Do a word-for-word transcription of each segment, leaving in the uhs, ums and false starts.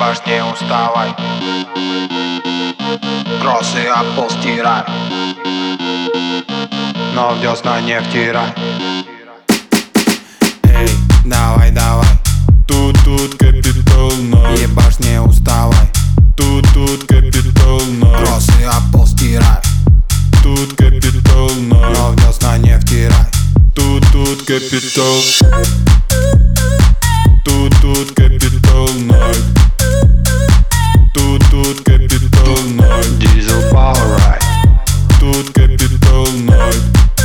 Ебашь, не уставай, кроссы об пол стирай, но в десна не втирай. Эй, давай, давай, тут-тут капитал ноль. Ебашь, не уставай, тут-тут капитал ноль. кроссы об пол стирай, Тут капитал ноль. но в десна не втирай. Тут-тут капитал. Тут-тут капитал ноль. Тут-тут капитал ноль. Diesel Power Ride. Тут капитал ноль.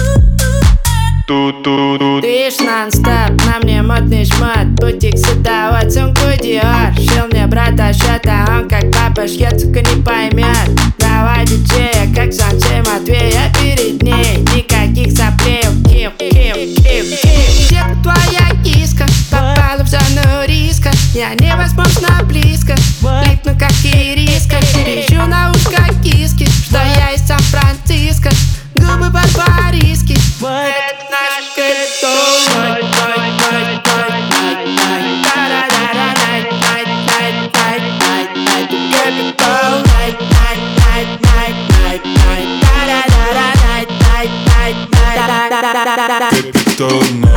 Тут-тут. Ты ж нон-стоп, на мне модный шмот. Бутик сюда, вот сумку Dior. Шил мне брата счета, он как папа шьет, сука, не поймет. Давай диджея, как Санджей Матвея перед ней. Никаких соплей, ким, ким, ким, ким. Где твоя киска? Попала в зону риска. Я невозможно близко, липну как ириска. Пищу на ушко киски, что я из Сан-Франциско. Губы по-парийски, это наш капитал. Капитал ноль.